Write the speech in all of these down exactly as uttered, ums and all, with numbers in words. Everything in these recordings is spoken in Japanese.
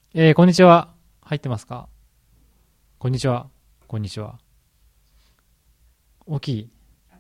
えー、こんにちは。入ってますか？こんにちは。こんにちは。大きい。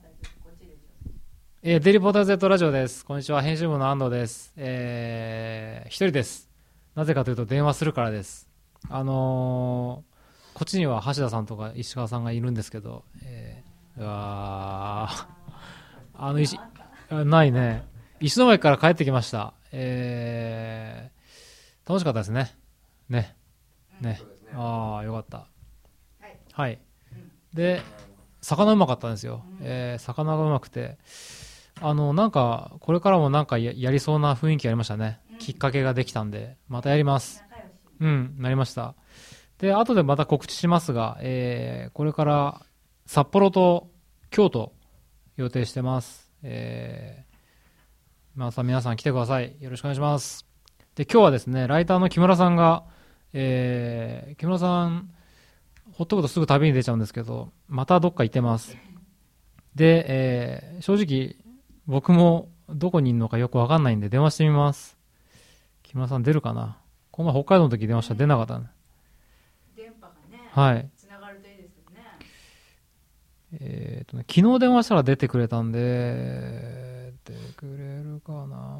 えー、デイリーポータル Z ラジオです。こんにちは。編集部の安藤です。えー、一人です。なぜかというと電話するからです。あのー、こっちには橋田さんとか石川さんがいるんですけど、えー、うわー、あの石、ないね。石巻から帰ってきました。えー、楽しかったですね。ね。ね。ああ、よかった。はい。で、魚うまかったんですよ。えー、魚がうまくて、あの、なんか、これからもなんか や, やりそうな雰囲気ありましたね。きっかけができたんで、またやります。うん、なりました。で、後でまた告知しますが、えー、これから札幌と京都予定してます。えー、また皆さん来てください。よろしくお願いします。で、今日はですね、ライターの木村さんが、えー、木村さん、ほっとくとすぐ旅に出ちゃうんですけど、またどっか行ってます。で、えー、正直、僕もどこにいるのかよくわかんないんで電話してみます。木村さん出るかな？この前北海道の時電話したら出なかったね。 電波がね、 はい。 つながるといいですけどね。 えーとね、昨日電話したら出てくれたんで、出てくれるかな？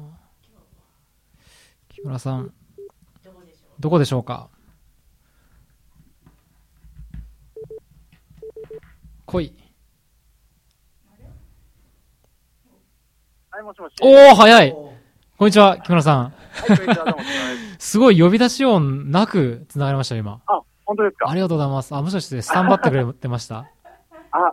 木村さん、 どこでしょう。 どこでしょうか？来い。 はい、もしもし。 おー、早い。こんにちは、木村さん。 はい、こんにちは、どうも。 すごい呼び出し音なく繋がりました、今。 あ、本当ですか？ ありがとうございます。あ、もしかしてスタンバってくれてました？ あ、はい。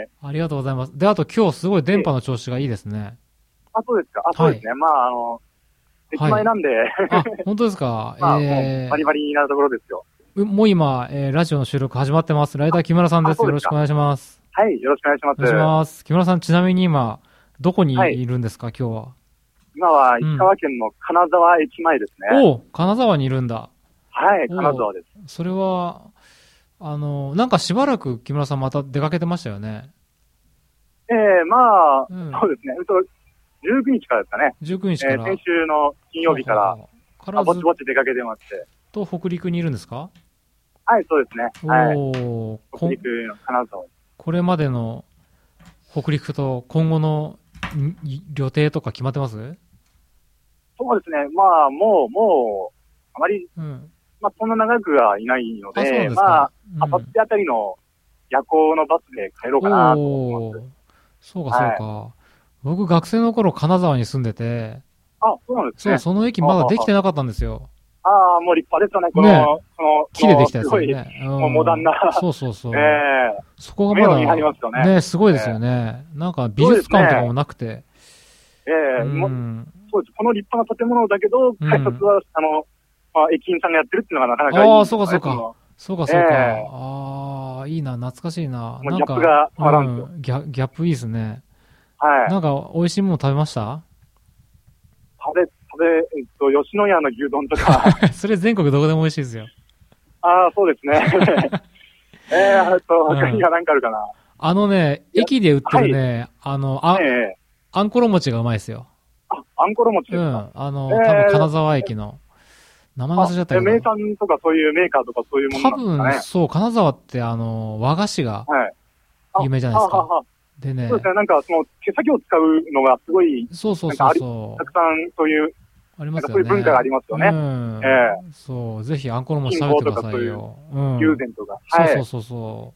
ありがとうございます。で、あと今日すごい電波の調子がいいですね。 あ、そうですか。あ、そうですね。まあ、あの、駅前なんで、 あ、本当ですか？ まあ、もえう、バリバリなところですよ。 ー、もう今、えー、ラジオの収録始まってます。ライター木村さんです。 あそうですかよろしくお願いします。 はい、よろしくお願いします。 お願いします。木村さん、ちなみに今、どこにはいいるんですか、今日は。 今は石川県の金沢駅前ですね。 おお、金沢にいるんだ。 はい、金沢です。 それは、あの、なんかしばらく木村さんまた出かけてましたよね。 ええまあ、 うんそうですね。うとじゅうくにちからですかね。 じゅうくにちかえーら。 先週の金曜日から、 はははからあぼちずぼち出かけてまして。 っと北陸にいるんですか？ はい、そうですね。はい。 おー、 北陸の金沢。 これまでの北陸と今後のん予定とか決まってます？ そうですね。まあ、もう、もう、あまり、 うん。 まあ、そんな長くはいないのあ、そうなんで、 ですまか。 あ、あさってあたりの夜行のバスで帰ろうかなと思おー、 ってます。 そうかそうか。はい、僕学生の頃金沢に住んでて、 あ、そうなんですね。 そう、その駅まだできてなかったんですよ。 ああ、もう立派ですよね。この、 ねこの、 木でできたやつだよね。 すごい、もうモダンな。 そうそうそう。 ええー、 そこがまだ、 目を見張りますよね。 ね、すごいですよね。えー、なんか美術館とかもなくて。 ええー、うん、そうです。この立派な建物だけど、改札は、うん、あの、まあ、駅員さんがやってるっていうのがなかなかいい、ね。 ああ、そうかそうか。そうかそうか。えー、ああ、いいな、懐かしいな。 もうギャップが変わらんですよ。 うん、ギャギャップいいですね。 はい。 なんか美味しいもの食べました？ 食べ、食べ、えっと、吉野家の牛丼とか。 それ全国どこでも美味しいですよ。 ああ、そうですね。ええー、あと、他には何かあるかな。 あのね、駅で売ってるね、はい、あの、あ、えー、あんころ餅がうまいですよ。 あ、あんころ餅ですか？ うん。あの、えー、多分金沢駅の。名前忘れちゃったけど。 名産とかそういうメーカーとかそういうものなんですかね。 多分、そう、金沢ってあの、和菓子が有名じゃないですか。はい、はははでね。 そうですね、なんかその手先を使うのがすごい、 そうそうそうそう。 たくさんそういう、 ありますよね。 そういう文化がありますよね。 うん。ええー、そう、ぜひあんころ餅食べてくださいよ。 うん。友禅とか。 そうそうそうそう。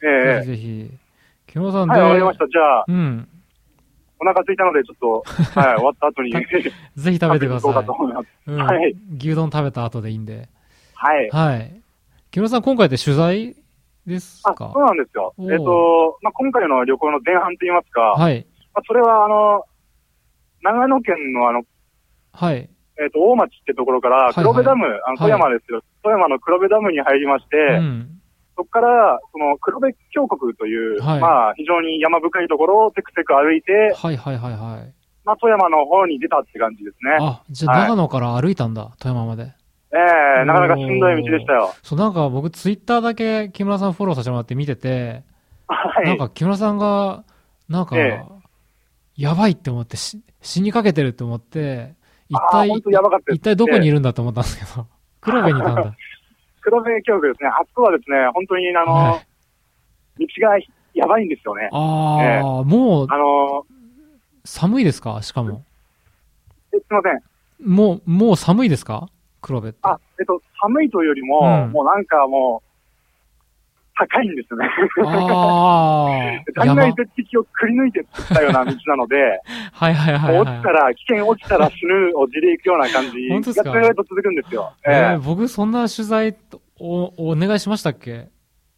ええー。ぜひぜひ。木村さんで。 はい、わかりました。じゃあ。 うん。 お腹空いたので、ちょっと、はい、終わった後に。ぜひ食べてください。 うん、はい。 牛丼食べた後でいいんで。 はい。 はい。木村さん、今回で取材ですか？ あ、そうなんですよ。えっ、ー、と、まあ、今回の旅行の前半といいますか。 はい。 まあ、それは、あの、長野県のあの、 はい。 えっ、ー、と、大町ってところから、黒部ダム、はいはい、あの富山ですよ、はい。富山の黒部ダムに入りまして、うんそこから、その、黒部峡谷という、はい、まあ、非常に山深いところをテクテク歩いて、 はいはいはいはい。 まあ、富山の方に出たって感じですね。 あ、じゃあ長野から歩いたんだ、はい、富山まで。 ええー、なかなかしんどい道でしたよ。 そう、なんか僕ツイッターだけ木村さんフォローさせてもらって見てて、 はい。 なんか木村さんが、なんか、えー、やばいって思ってし、死にかけてるって思って、一体、 やばかったですね、 一体どこにいるんだと思ったんですけど。 黒部にいたんだ。 黒部峡谷ですね。あそこはですね、本当にあの、はい、道がやばいんですよね。 ああ、えー、もう、 あのー、 寒いですかしかも。 え、すいません。 もう、もう寒いですか黒部って。 あ、えっと、寒いというよりも、うん、もうなんかもう、高いんですね。 ああ。 断崖絶壁をくり抜いて作ったような道なので、 はいはいはい、はい。 落ちたら、危険落ちたら死ぬを地で行くような感じがずっと続くんですよ。 えー、えー、僕そんな取材お、お願いしましたっけ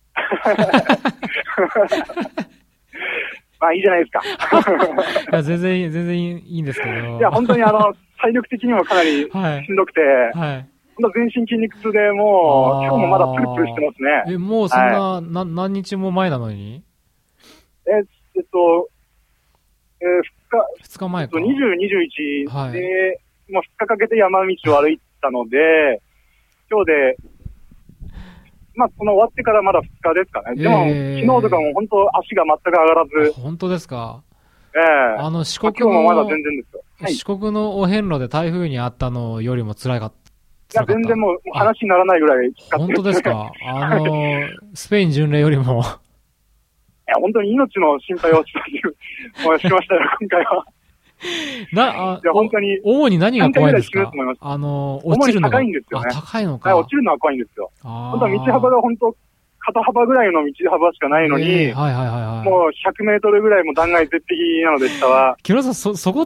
まあいいじゃないですか。 いや、全然、全然いいんですけど。 いや、本当にあの、体力的にもかなりしんどくて、はい。はい全身筋肉痛でもう、今日もまだプルプルしてますね。 え、もうそんな、はい、な、何日も前なのにえ、えっと、えー、ふつか、 二日前か。 えっと、にじゅう、にじゅういちで、はい、もうふつかかけて山道を歩いたので、今日で、まあ、その終わってからまだふつかですかね。でも、えー、昨日とかも本当足が全く上がらず。 本当ですか。 ええー。 あの、四国の、今日もまだ全然ですよ。 はい、四国のお遍路で台風にあったのよりも辛かった。 いや、全然もう話にならないぐらいきつかった。 本当ですか。あのー、スペイン巡礼よりも。いや、本当に命の心配をしましたよ、今回は。 な、あ、 いや、本当に。 主に何が怖いんですか？あのー、落ちるのが。 高いんですよね。 あ、高いのか。 はい、落ちるのは怖いんですよ。本当は道幅が本当、肩幅ぐらいの道幅しかないのに、えー、はいはいはいはい。もうひゃくメートルぐらいも断崖絶壁なので、下は。 木村さん、そ、そこって、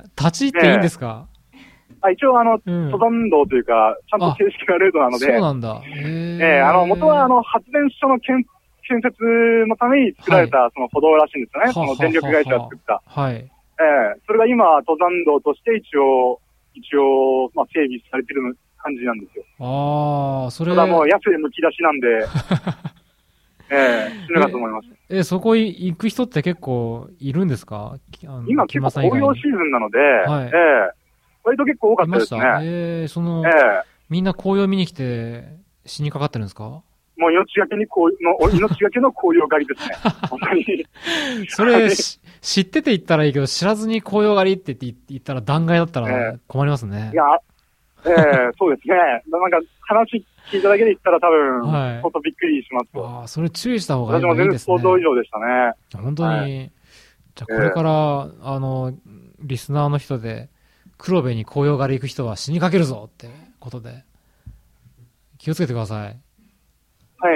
立ち入っていいんですか？ ねあ一応、あの、うん、登山道というか、ちゃんと正式なルートなので。 そうなんだ。へええー、あの、元は、あの、発電所の建建設のために作られた、その歩道らしいんですよね。はい、その電力会社が作った。 はい。 ええー、それが今、登山道として一応、一応、まあ、整備されてる感じなんですよ。 ああ、それ。 ただもう、安いむき出しなんで、ええー、死ぬかと思います。 え、えそこ行く人って結構いるんですか？ 今結構紅葉シーズンなので、はい、ええー割と結構多かったですね。 ええー、その、ええー、みんな紅葉見に来て死にかかってるんですか？ もう命がけに紅葉の、命がけの紅葉狩りですね。本当に。 それ、知ってて言ったらいいけど、知らずに紅葉狩りって言ったら断崖だったら困りますね。 えー、いや、ええー、そうですね。なんか話聞いただけで言ったら多分、はい、ちょっとびっくりしますと。 ああ、それ注意した方がいいですね。 私も全然想像以上でしたね。 本当に。はい、じゃあこれから、えー、あの、リスナーの人で、黒部に紅葉狩り行く人は死にかけるぞってことで気をつけてください。 はい。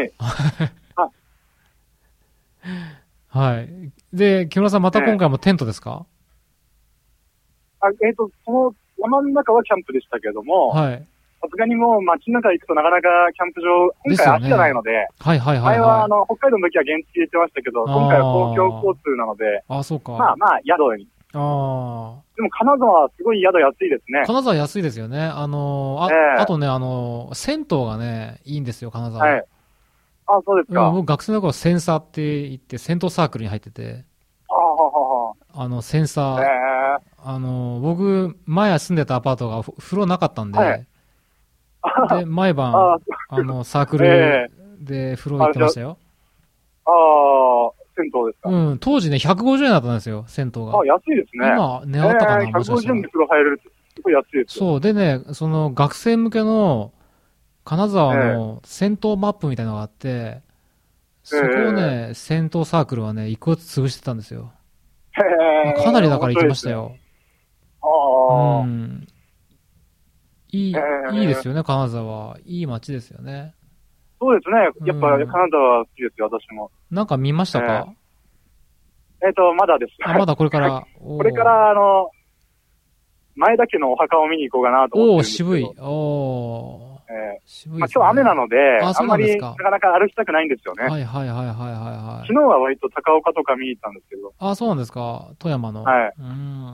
はい。で、木村さんまた今回もテントですか？ あ、えっと、その山の中はキャンプでしたけども、はい。さすがにもう街の中行くとなかなかキャンプ場、今回足じゃないので、ではいはいはい、はい。前はあの、北海道の時は原付で行ってましたけど、今回は公共交通なので、 あ、そうか。 まあまあ、宿に。ああ。でも金沢はすごい宿安いですね。 金沢安いですよね。あのー、あ、えー、あとね、あのー、銭湯がね、いいんですよ、金沢。はい。 あ、そうですか。 うん、僕学生の頃センサーって言って、銭湯サークルに入ってて。 ああ、ははは。 あの、センサー。 えー、 あのー、僕、前住んでたアパートが風呂なかったんで、はい、で、毎晩、あ, あの、サークルで風呂行ってましたよ。 ああ。銭湯ですか？ うん。当時ね、ひゃくごじゅうえんだったんですよ、銭湯が。 あ、安いですね。 今、値上がったかな、えー、 もしかしたら。ひゃくごじゅうえんで風呂入れるってすごい安いです。 そう。でね、その学生向けの金沢の銭湯マップみたいなのがあって、えー、そこをね、えー、銭湯サークルはね、一個ずつ潰してたんですよ。へ、えー、かなりだから行きましたよ。ね、ああ。うん。いい、えー、いいですよね、金沢。いい街ですよね。 そうですね。やっぱ、金沢好きですよ、私も。 なんか見ましたか？ えっ、ー、と、まだです。 あ、まだこれから。 これから、あの、前田家のお墓を見に行こうかなと思ってるんですけど。 おー、渋い。おー。 えー、渋い、ね。まあ今日雨なので、あ, あんまりなかなか歩きたくないんですよね。 はいはいはいはいはいはい。 昨日は割と高岡とか見に行ったんですけど。 あ、そうなんですか。富山の。 はい。 うん。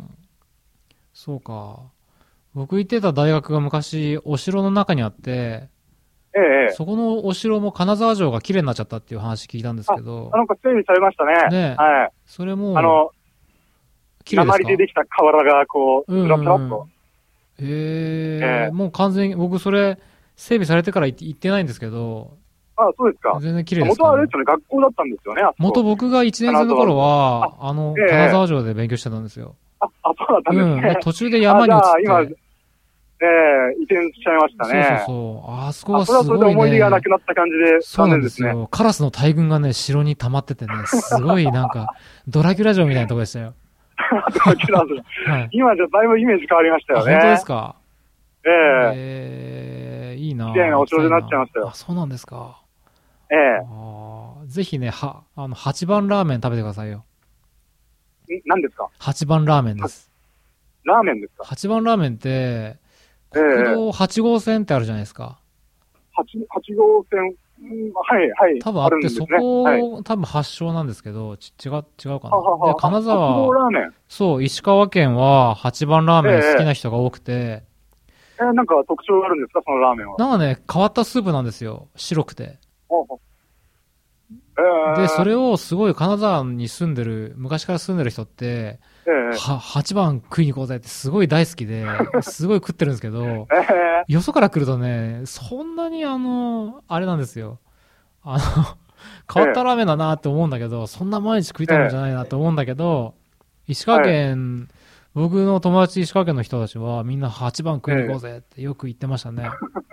そうか。僕行ってた大学が昔、お城の中にあって、 ええ、 そこのお城も金沢城が綺麗になっちゃったっていう話聞いたんですけど。 あ、なんか整備されましたね。 ねえ。はい。 それも、 あの、 綺麗ですか？ 鉛でできた瓦がこう、ずらずらっと。 へえー、もう完全に、僕それ、整備されてから行ってないんですけど。 あ、そうですか。 全然綺麗ですか、 ね。元はあれですよね、学校だったんですよね。 元僕がいちねん生の頃は、あ, あの、金沢城で勉強してたんですよ。 あ、あ、そうだったんですね。 うん、途中で山に移って。 今、 ええ移転しちゃいましたね。 そうそうそう。あそこがすごいね。 あ、それはそれで思い出がなくなった感じで、 そうなんですよ。カラスの大群がね、城に溜まっててね、すごいなんか、ドラキュラ城みたいなとこでしたよ。 ドラキュラ城。はい、今じゃだいぶイメージ変わりましたよね。 あ、本当ですか？ ええええー、いいなぁ。 綺麗なお城になっちゃいましたよ。 あ、そうなんですか。 ええあ、ぜひね、は、あの、八番ラーメン食べてくださいよ。 ん、何ですか？ 八番ラーメンです。 ラーメンですか？ 八番ラーメンって、国道はち号線ってあるじゃないですか。 はち、はち号線、はい、はい。 多分あって、ね、そこ、はい、多分発祥なんですけど、ち違う、違うかな。はははで、金沢、 ラーメンそう、石川県は八番ラーメン好きな人が多くて、えー、 えー、なんか特徴があるんですか、そのラーメンは。 なんかね、変わったスープなんですよ。白くて。 ほうほうえー、で、それをすごい金沢に住んでる、昔から住んでる人って、えー、は、はちばん食いに行こうぜってすごい大好きで、すごい食ってるんですけど、えー、よそから来るとね、そんなにあの、あれなんですよ。あの、変わったラーメンだなって思うんだけど、えー、そんな毎日食いたいもんじゃないなって思うんだけど、石川県、えー、僕の友達石川県の人たちはみんなはちばん食いに行こうぜってよく言ってましたね。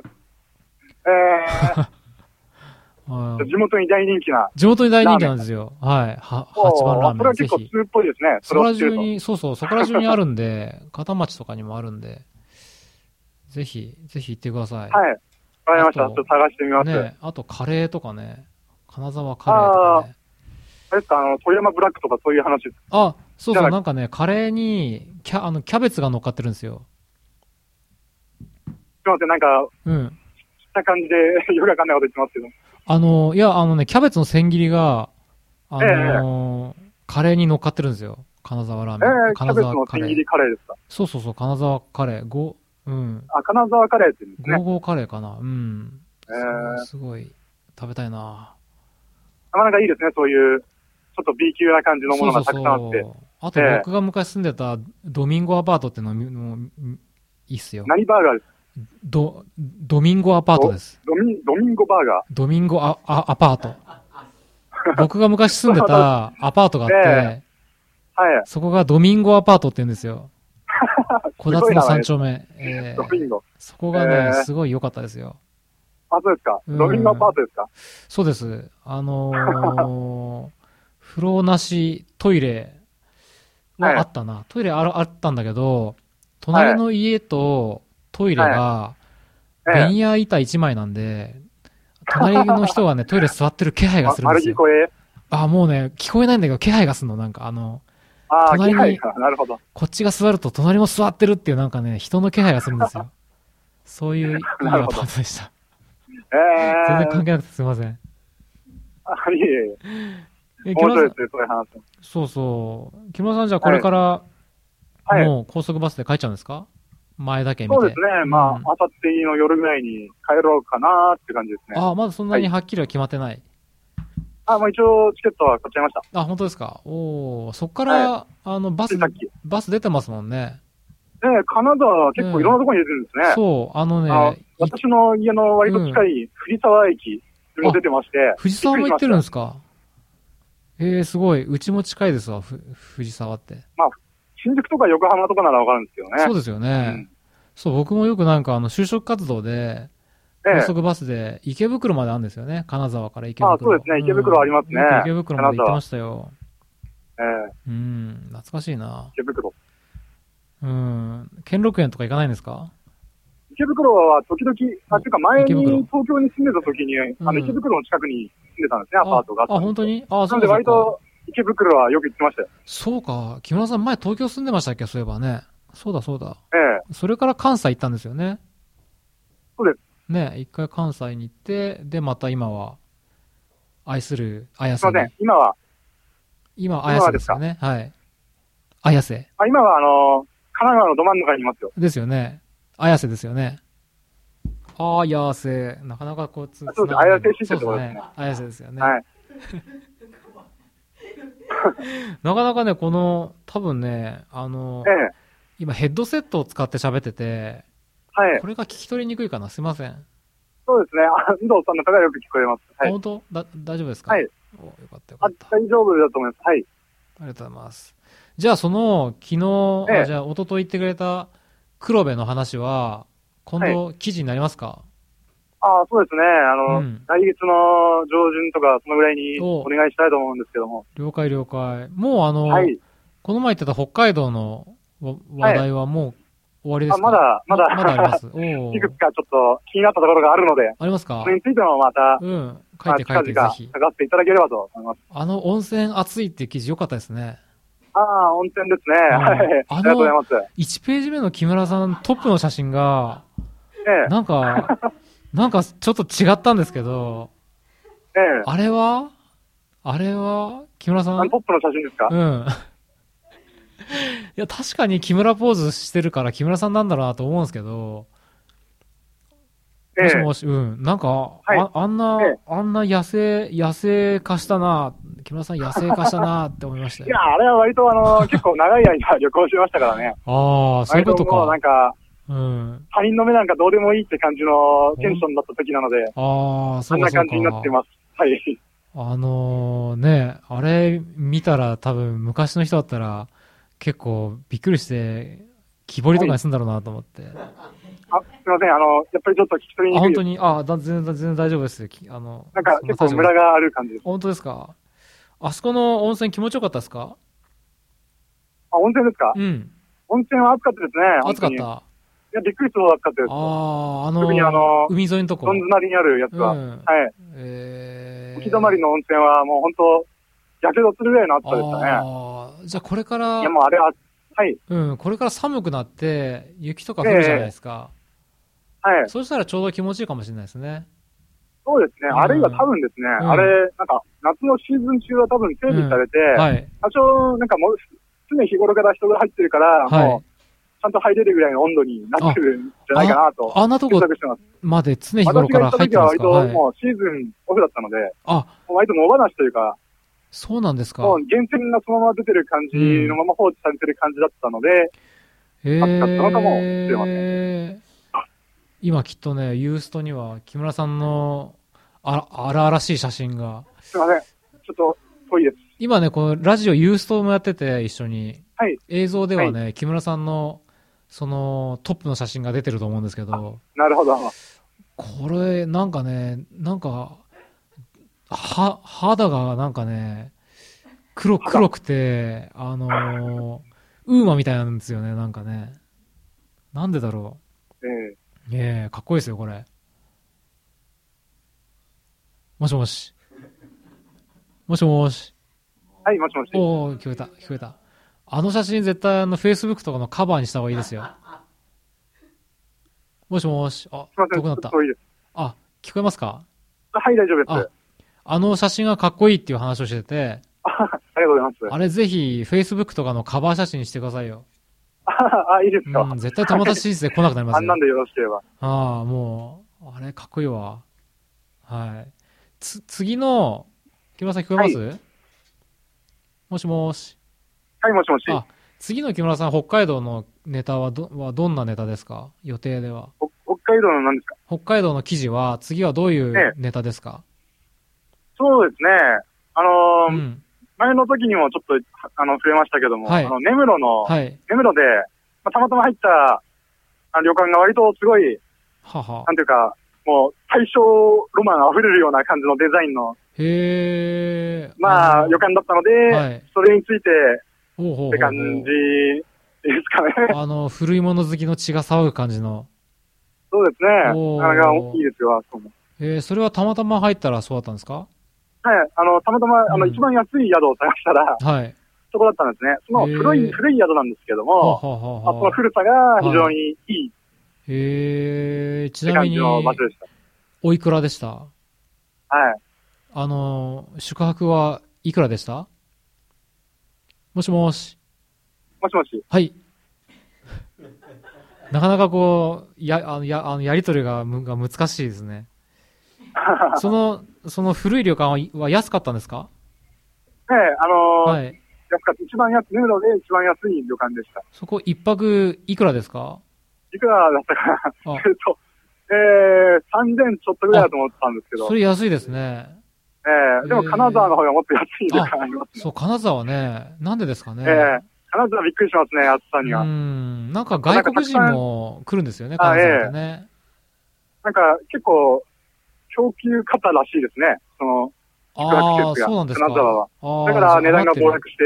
えー地元に大人気な。 地元に大人気なんですよ。はい。は、八番ラーメン。 それは結構通っぽいですね。 そこら中に、そうそう、そこら中にあるんで、片町とかにもあるんで、ぜひ、ぜひ行ってください。 はい。わかりました。ちょっと探してみます。 ね、あとカレーとかね、金沢カレーとかね。 あれですか、あの、富山ブラックとかそういう話ですか？ あ、そうそう、なんかね、カレーに、キャ、あの、キャベツが乗っかってるんですよ。 すいません、なんか、うん。した感じで、よくわかんないこと言ってますけど。 あの、いや、あのね、キャベツの千切りが、あのーええ、カレーに乗っかってるんですよ。金沢ラーメン。 ええ、金沢カレー。キャベツの千切りカレーですか？ そうそうそう、金沢カレー。ご、うん。 あ、金沢カレーって言うんですね。 ゴーゴーカレーかな。うん。ええー。すごい、食べたいな。 なかなかいいですね、そういう、ちょっと B 級な感じのものがたくさんあって。そうそうそう、 あと、僕が昔住んでたドミンゴアパートっていうのもいいっすよ。 何バーガーですか？ ド、ドミンゴアパートです。 ドミン、ドミンゴバーガードミンゴア、ア、アパート。僕が昔住んでたアパートがあって、えー、はい。そこがドミンゴアパートって言うんですよ。小夏の三丁目。えー、ドミンゴ。そこがね、えー、すごい良かったですよ。 あ、そうですか。ドミンゴアパートですか？ そうです。あのー、風呂なしトイレはあったな。はい、トイレあ、あったんだけど、隣の家と、トイレが、ベンヤー板一枚なんで、隣の人がね、トイレ座ってる気配がするんですよ。あ、もうね、聞こえないんだけど、気配がするの、なんかあの、 あ隣に、なるほど。 こっちが座ると隣も座ってるっていうなんかね、人の気配がするんですよ。そういういいアパートでした。えー、全然関係なくてすいません。 あ、いえいえ。面白いですね、そういう話。 そうそう。木村さんじゃあこれから、はい、もう高速バスで帰っちゃうんですか？前だけ見て。 そうですね。まあ、あさっての夜ぐらいに帰ろうかなって感じですね。 ああ、まだそんなにはっきりは決まってない。はい、 あ、もう一応チケットは買っちゃいました。 あ、本当ですか。おお、そっから、はい、あの、バス、バス出てますもんね。 ええ、金沢は結構いろんなところに出てるんですね。 うん、そう、あのねあ、 私の家の割と近い藤沢駅にも出てまして。うん、 藤沢も行ってるんですか？ええー、すごい。うちも近いですわ、ふ藤沢って。 まあ、新宿とか横浜とかならわかるんですよね。 そうですよね。うん、そう、僕もよくなんかあの、就職活動で、高速バスで池袋まであるんですよね。金沢から池袋。 あ、そうですね。池袋ありますね。 うん、池袋まで行ってましたよ。 ええー。うん、懐かしいな。 池袋。 うん。兼六園とか行かないんですか？ 池袋は時々、あ、ていうか前に東京に住んでた時に、うん、あの池袋の近くに住んでたんですね、アパートが。 あ、本当に？あ、そうか。 なんで割と池袋はよく行ってましたよ。 そうか。木村さん前東京住んでましたっけ？そういえばね。そうだそうだ。 ええ。 それから関西行ったんですよね。 そうです。 ね、一回関西に行って、で、また今は、愛する綾瀬に。 すいません、今は。 今、綾瀬ですよね。はい。綾瀬。 あ、今はあの、神奈川のど真ん中にいますよ。 ですよね。綾瀬ですよね。綾瀬。なかなかこうつ、 そうです。綾瀬市ってところですね。 綾瀬ですよね。 はい。 なかなかね、この、多分ね、あの、 ええ、 今ヘッドセットを使って喋ってて、 はい。 これが聞き取りにくいかな。すいません。 そうですね。あ、遠藤さんの方がよく聞こえます。はい。 本当だ、大丈夫ですか？ はい。 お、よかったよかった。 あ、大丈夫だと思います。はい。 ありがとうございます。じゃあその、昨日、 ええ、 あじゃあ一昨日言ってくれた黒部の話は、 今度記事になりますか？ ああ、そうですね。あの、 うん、 来月の上旬とか、そのぐらいにお願いしたいと思うんですけども。 了解了解。もうあの、はい、この前言ってた北海道の話題はもう終わりですか？ はい、あ、まだ、まだ、 まだあります。 いくつかちょっと気になったところがあるので。 ありますか？ それについてもまた、 うん、書いて書いてぜひ。 探していただければと思います。 あの温泉熱いっていう記事良かったですね。 ああ、温泉ですね。はい。ありがとうございます。 いちページ目の木村さんトップの写真が、ええ、なんか、なんかちょっと違ったんですけど、ええ、あれはあれは木村さんトップの写真ですか？ うん。いや、確かに木村ポーズしてるから木村さんなんだろうなと思うんですけど、もしもし、うん。なんか、はい、あ, あんな、ええ、あんな野生、野生化したな、木村さん野生化したなって思いましたよ。 いや、あれは割とあの、結構長い間旅行しましたからね。 ああ、そういうことか。 なんか、 うん。 他人の目なんかどうでもいいって感じのテンションだった時なので、 ああ、そうかそうか。 あんな感じになってます。はい。 あのー、ね、あれ見たら多分昔の人だったら結構びっくりして、木彫りとかにするんだろうなと思って。はい、 あ、すみません。あの、やっぱりちょっと聞き取りにくい。 あ、本当に、あ、だ全然、全然大丈夫です。あの、 なんか結構ムラがある感じです。 本当ですか？あそこの温泉気持ちよかったですか？ あ、温泉ですか？ うん。 温泉は暑かったですね。 暑かった。 いや、びっくりするほど暑かったです。 ああ、あのー、 特にあの、 海沿いのとこ。 どん詰まりにあるやつは。うん、はい。えー。行き止まりの温泉はもう本当、やけどするぐらいの暑さでしたね。 ああ、じゃあこれから、 いやもうあれは、はい。 うん、これから寒くなって、雪とか降るじゃないですか。えー、はい。そうしたらちょうど気持ちいいかもしれないですね。 そうですね。うん、あるいは多分ですね、うん、あれ、なんか、夏のシーズン中は多分整備されて、うん、はい。多少、なんかもう、常日頃から人が入ってるから、はい、もう、ちゃんと入れるぐらいの温度になってるんじゃないかなと。 あ, あんなとこまで常日頃から入ってるんですか？ 私が行った時は割ともうシーズンオフだったので、あ、割と野放しというか、 そうなんですか。 もう源泉がそのまま出てる感じのまま放置されてる感じだったので、 うん、暑かったのかもしれません。 えー、今きっとね、ユーストには木村さんのあ荒々しい写真が。 すいません。ちょっと遠いです。 今ね、このラジオユーストもやってて一緒に。 はい。 映像ではね、はい、木村さんのそのトップの写真が出てると思うんですけど。 なるほど。 これ、なんかね、なんか、は、肌がなんかね、黒、黒くて、あのー、ウーマみたいなんですよね、なんかね。なんでだろう。ええ。ええ、かっこいいですよ、これ。もしもし。もしもし。 はい、もしもし。 おー、聞こえた、聞こえた。あの写真絶対あの Facebook とかのカバーにした方がいいですよ。もしもし。あ、遠くなった。あ、聞こえますか？ はい、大丈夫です。 あ、あの写真がかっこいいっていう話をしてて。 あ、ありがとうございます。 あれぜひ Facebook とかのカバー写真にしてくださいよ。 あ、あ、いいですか？ うん、絶対友達申請で来なくなりますよ。あんなんでよろしければ。 ああ、もう、あれかっこいいわ。はい。つ、次の、木村さん聞こえます？はい、もしもし。 はい、もしもし。 あ、次の木村さん、北海道のネタはど、はどんなネタですか？予定では。 北海道の何ですか？ 北海道の記事は、次はどういうネタですか？ ええ、そうですね。あのー、うん、前の時にもちょっと、あの、触れましたけども、はい、あの、根室の、はい、根室で、まあ、たまたま入ったあの旅館が割とすごい、ははなんていうか、もう、大正ロマン溢れるような感じのデザインの、 へー。 まあ、旅館だったので、はい、それについて、って感じですかね。 あの、古いもの好きの血が騒ぐ感じの。 そうですね。なかなか大きいですよ、あそこも。 えー、それはたまたま入ったらそうだったんですか？ はい、あの、たまたま、あの、うん、一番安い宿を探したら、はい。そこだったんですね。その古い、古い宿なんですけども、ははははその古さが非常にいい。はい、 へー、ちなみに、おいくらでした？はい。あの、宿泊はいくらでした？もしもし。 もしもし。 はい。なかなかこう、や、あの、や、あの、やりとりが、む、が難しいですね。その、その古い旅館は、は安かったんですか？ ええ、あのー、はい。安かった。一番安い、根室で一番安い旅館でした。 そこ一泊いくらですか？ いくらだったかなえっと、えー、さんぜんちょっとぐらいだと思ってたんですけど。 それ安いですね。 ええー、でも金沢の方がもっと安い旅館ありますね。 そう、金沢ね。なんでですかね。 ええー、 金沢びっくりしますね、暑さには。 うん。なんか外国人も来るんですよね、金沢ってね。 なんか結構、供給方らしいですね。その、宿泊施設が。 そうなんですか。 金沢は。だから値段が暴落して。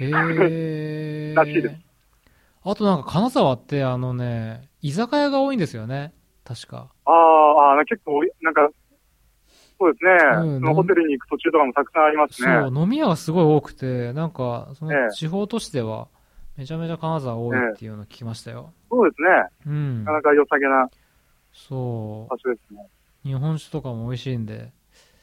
へー。 らしいです。 あとなんか金沢ってあのね、居酒屋が多いんですよね。確か。 ああ、あ結構、なんか、そうですね、うん。そのホテルに行く途中とかもたくさんありますね。 そう、飲み屋がすごい多くて、なんか、その地方都市では、めちゃめちゃ金沢多いっていうのを聞きましたよ。 ええ、そうですね。うん。なかなか良さげな。 そう。 場所ですね。 日本酒とかも美味しいんで。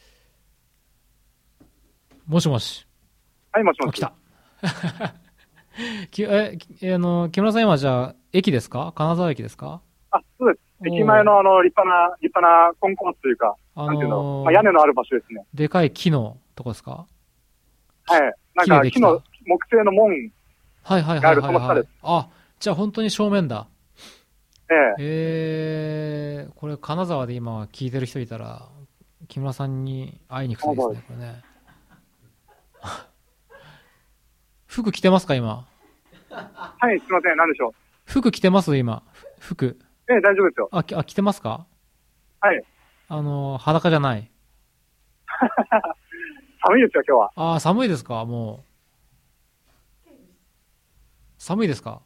もしもし。 はい、もしもし。 来た。きえ、あの、木村さん今じゃあ、駅ですか？金沢駅ですか？ あ、そうです。駅前のあの、立派な、立派なコンコースというか、あのー、なんていうの、まあ、屋根のある場所ですね。 でかい木のとこですか？ はい。なんか木の木製の門があるその下です。 あ、じゃあ本当に正面だ。 ええ。 えー、これ金沢で今聞いてる人いたら、木村さんに会いに行くといいですね、これね。服着てますか、今。 はい、すいません、何でしょう。 服着てます今。服。 ええ、大丈夫ですよ。 あ、あ着てますか？ はい。 あの、裸じゃない。 寒いですよ、今日は。 ああ、寒いですか、もう。寒いですか？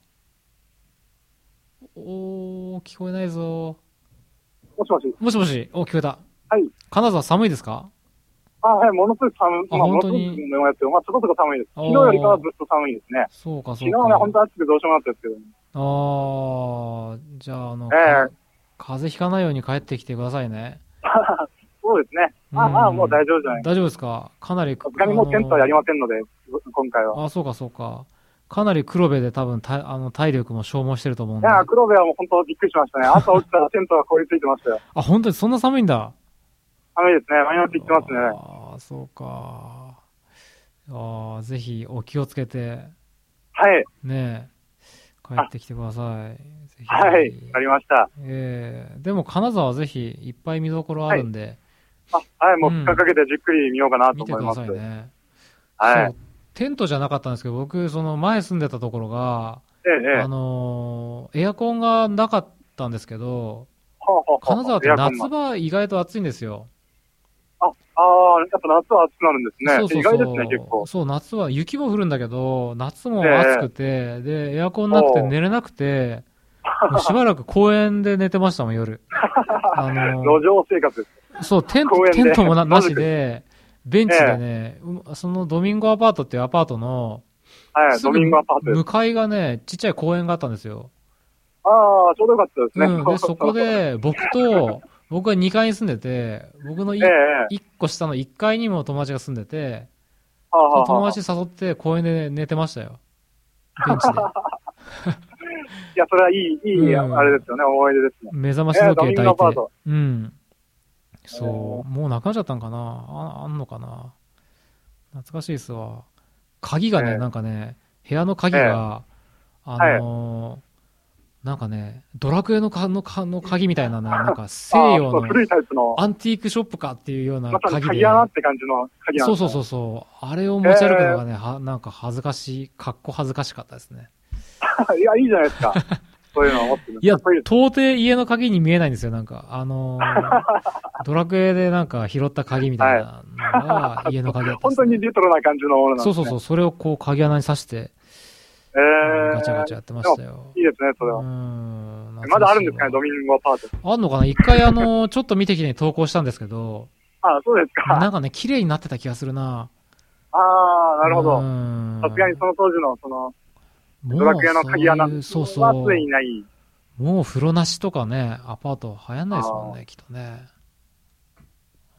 おー、聞こえないぞ。 もしもし。 もしもし、お、聞こえた。 はい。 金沢寒いですか？ あ、はい、ものすごく寒い。 あ、本当に。 まあ、まあ、そこそこ寒いです。昨日よりかはずっと寒いですね。 そうか、そうか。 昨日はね、本当暑くてどうしようもなかったですけど、ね。 ああ、じゃあ、あの、 ええー、 風邪ひかないように帰ってきてくださいね。 そうですね。あ、まあ、もう大丈夫じゃない。 大丈夫ですか？かなり。 さすがにもうテントはやりませんので、今回は。 あ、そうか、そうか。かなり黒部で多分たあの体力も消耗してると思うんで。 いや、黒部はもう本当びっくりしましたね。朝起きたらテントが凍りついてましたよ。 あ、本当にそんな寒いんだ。 寒いですね。マイナスいってますね。 ああ、そうか。ああ、ぜひお気をつけて。 はい。 ねえ、帰ってきてください。ぜひはい、わかりました。 ええー、でも金沢ぜひいっぱい見どころあるんで。 はい、あ、はい、もうふつかかけてじっくり見ようかなと思います。 見てくださいね。 はい。 テントじゃなかったんですけど、僕、その前住んでたところが、 ええ、 あのー、エアコンがなかったんですけど、 はあはあはあ、 金沢って夏場意外と暑いんですよ。 あ、ああ、やっぱ夏は暑くなるんですね。 そうそうそう。 意外ですね、結構。 そう、夏は雪も降るんだけど、夏も暑くて、えー、で、エアコンなくて寝れなくて、もうしばらく公園で寝てましたもん、夜。 あのー、路上生活です。 そう、テント、テントも な, なしで、ベンチでね、えー、そのドミンゴアパートっていうアパートの、 はい、ドミンゴアパート。 向かいがね、ちっちゃい公園があったんですよ。 ああ、ちょうどよかったですね。 うん、で、そこで、僕と、僕はにかいに住んでて、僕のい、ええ、いっこ下のいっかいにも友達が住んでて、はあはあ、友達誘って公園で寝てましたよ。ベンチで。 いや、それはいい、いい、うん、あれですよね、思い出ですね。 目覚まし時計抱いて。うん。そう、もうなくなっちゃったんかなあ、あんのかな懐かしいっすわ。鍵がね、ええ、なんかね、部屋の鍵が、ええ、あのー、なんかね、ドラクエのかのかの鍵みたいなね、なんか西洋の古いタイプのアンティークショップかっていうような鍵で。 鍵穴って感じの鍵なんですね。 そうそうそうそう。あれを持ち歩くのがね、えー、はなんか恥ずかしい、かっこ恥ずかしかったですね。 いや、いいじゃないですか。そういうのを持ってる。 いや、到底家の鍵に見えないんですよ、なんか。あのー、ドラクエでなんか拾った鍵みたいなのが家の鍵だった、 ね。本当にレトロな感じのものなんですね。 そうそうそう。それをこう鍵穴に刺して、 えー、 ガチャガチャやってましたよ。 いいですね、それは。うんまだあるんですかね、ドミンゴアパート。 あんのかな一回あのー、ちょっと見てきて投稿したんですけど。 あ、そうですか。 なんかね、綺麗になってた気がするな。 ああ、なるほど。さすがにその当時の、その、ドラクエの鍵穴はそうそう。 常にない。 もう風呂なしとかね、アパート流行んないですもんね、きっとね。うん。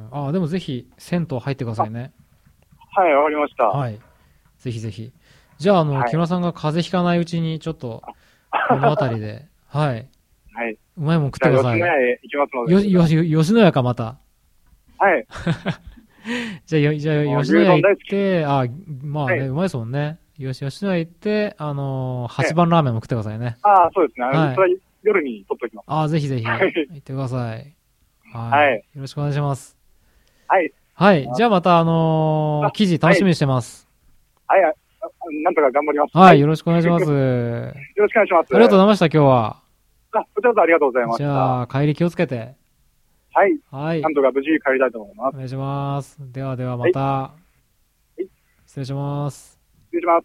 ああ、でもぜひ、銭湯入ってくださいね。 はい、わかりました。 はい。ぜひぜひ。じゃあ、あの、はい、木村さんが風邪ひかないうちに、ちょっと、この辺りで、はい。 はい。うまいもん食ってください。 吉野家へ行きますので。 よ、よ、吉野家か、また。 はい。 じゃあ、よ、じゃあ、吉野家行って、あ、まあね、はい、うまいですもんね。よし、吉野家行って、あのー、八番ラーメンも食ってくださいね。 ああ、そうですね。はい、それは夜に取っておきます。 ああ、ぜひぜひ、行ってください。 はい。 よろしくお願いします。 はい。 はい。じゃあまた、あのー、記事楽しみにしてます。 はい。はい、 なんとか頑張ります。 はい、よろしくお願いします。よろしくお願いします。 ありがとうございました、今日は。 あ、こちらこそありがとうございました。 じゃあ、帰り気をつけて。 はい。 はい。 なんとか無事帰りたいと思います。 お願いします。ではではまた。はい。失礼します。 失礼します。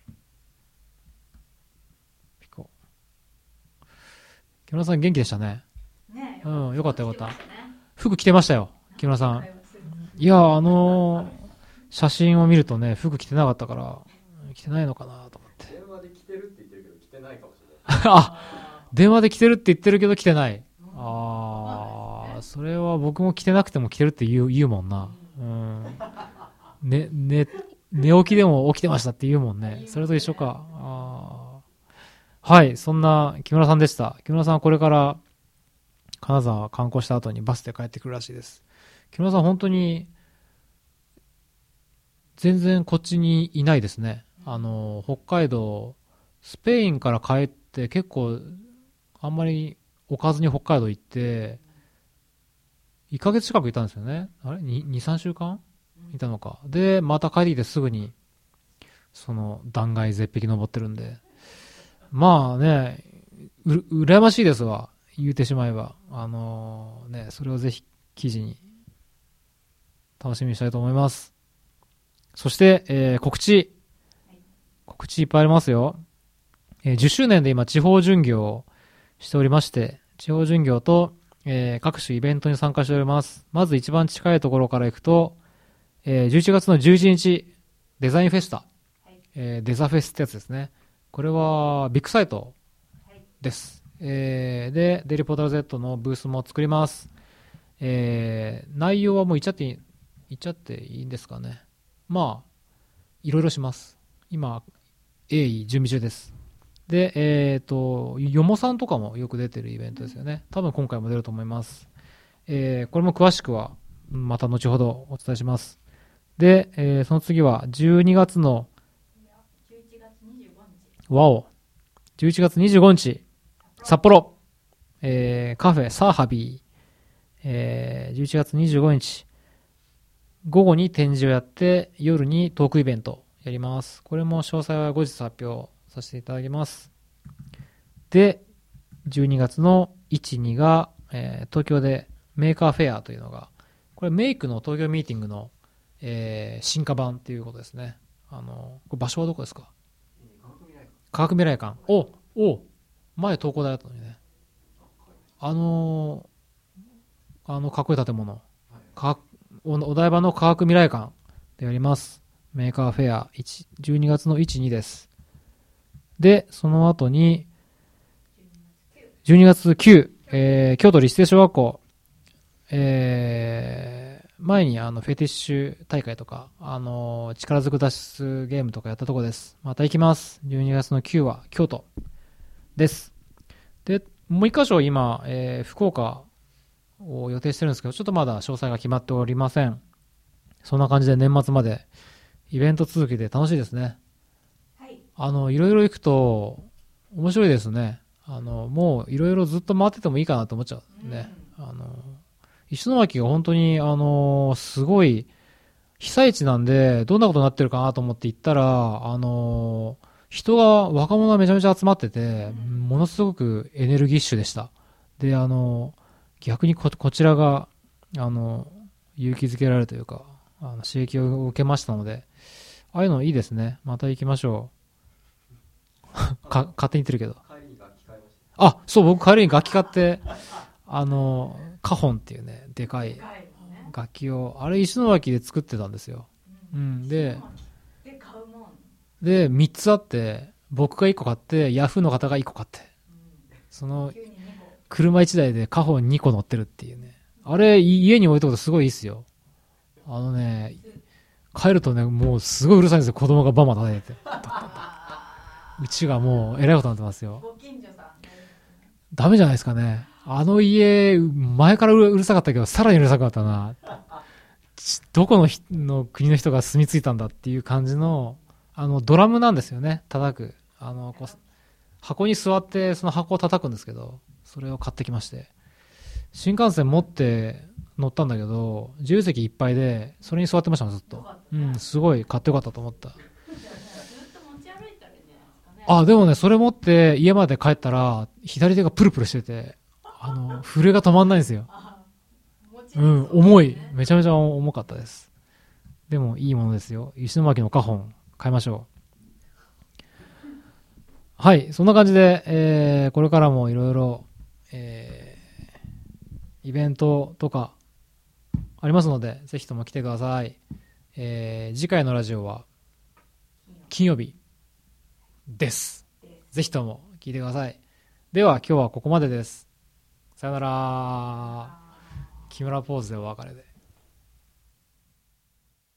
ピコ。木村さん元気でしたね。 ねうん、よかったよかった。服着てましたよ、木村さん。いや、あのー、写真を見るとね、服着てなかったから、着てないのかなと思って。 電話で着てるって言ってるけど、着てないかもしれない。 あ、電話で着てるって言ってるけど着てない。ああ、それは僕も着てなくても着てるって言う、言うもんな。うん。ね、ね、寝起きでも起きてましたって言うもんね。それと一緒か。あ、はい、そんな木村さんでした。木村さんはこれから金沢観光した後にバスで帰ってくるらしいです。木村さん本当に全然こっちにいないですね。あの、北海道、スペインから帰って結構あんまりおかずに北海道行って、いっかげつ近くいたんですよね。あれ ?に、さんしゅうかんいたのか。で、また帰ってきてすぐに、その断崖絶壁登ってるんで。まあね、う、羨ましいですわ。言うてしまえば。あのー、ね、それをぜひ記事に楽しみにしたいと思います。そして、えー、告知。告知いっぱいありますよ。えー、じゅっしゅうねんで今地方巡業をしておりまして、地方巡業と、えー、各種イベントに参加しております。まず一番近いところから行くと、えー、じゅういちがつのじゅういちにち、デザインフェスタ。はい、えー、デザフェスってやつですね。これはビッグサイトです。はい、えー、で、デイリーポータル Z のブースも作ります。えー、内容はもう言っちゃっていい、言っちゃっていいんですかね。まあ、いろいろします。今、鋭意準備中です。で、えっと、よもさんとかもよく出てるイベントですよね。多分今回も出ると思います。えー、これも詳しくは、また後ほどお伝えします。で、えー、その次は、じゅうにがつの、 じゅういちがつにじゅうごにち。 わお。じゅういちがつにじゅうごにち、札幌、えー、カフェサーハビー、えー、じゅういちがつにじゅうごにち、午後に展示をやって、夜にトークイベントやります。これも詳細は後日発表させていただきます。で、じゅうにがつのいち、にが、えー、東京でメーカーフェアというのが、これメイクの東京ミーティングの、えー、進化版っていうことですね。あの、これ場所はどこですか？科学未来館。お、お、前東工大だったのにね。あのー、あのかっこいい建物。科学お台場の科学未来館でやります。メーカーフェアじゅうにがつのいち、にです。で、その後に、じゅうにがつく、えー、京都立成小学校、えー、前にあのフェティッシュ大会とか、あのー、力ずく脱出ゲームとかやったとこです。また行きます。じゅうにがつのくは京都です。で、もう一箇所今、えー、福岡を予定してるんですけど、ちょっとまだ詳細が決まっておりません。そんな感じで年末までイベント続きで楽しいですね。はい。あの、いろいろ行くと面白いですね。あの、もういろいろずっと回っててもいいかなと思っちゃうね。うん、あの、石巻が本当に、あの、すごい被災地なんで、どんなことになってるかなと思って行ったら、あの、人が、若者がめちゃめちゃ集まってて、ものすごくエネルギッシュでした。で、あの、逆に こ, こちらが、あの、勇気づけられるというか、あの刺激を受けましたので、ああいうのいいですね。また行きましょう。か、勝手に言ってるけど。あ、そう、僕帰りに楽器買って、あの、カホンっていうね、でかい楽器を、あれ石巻で作ってたんですよ。うん、で、で、みっつあって、僕がいっこ買って、ヤフーの方がいっこ買って、その、車いちだいでカホンにこ乗ってるっていうね。あれ、家に置いたことすごいいいっすよ。あのね、帰るとね、もうすごいうるさいんですよ。子供がバンバン叩いてて。うちがもう、えらいことになってますよ。ダメじゃないですかね。あの家、前からうるさかったけど、さらにうるさくなったな。どこのひの国の人が住み着いたんだっていう感じの、あの、ドラムなんですよね。叩く。あの、こう箱に座って、その箱を叩くんですけど、それを買ってきまして。新幹線持って乗ったんだけど、自由席いっぱいで、それに座ってましたもん、ずっと。うん、すごい買ってよかったと思った。 あ、でもね、それ持って家まで帰ったら、左手がプルプルしてて、あの、震えが止まんないんですよ。うん、重い。めちゃめちゃ重かったです。でも、いいものですよ。石巻の花本、買いましょう。はい、そんな感じで、えー、これからもいろいろ、えー、イベントとか、ありますので、ぜひとも来てください。えー、次回のラジオは、金曜日です。ぜひとも聞いてください。では、今日はここまでです。さよなら。木村ポーズでお別れで。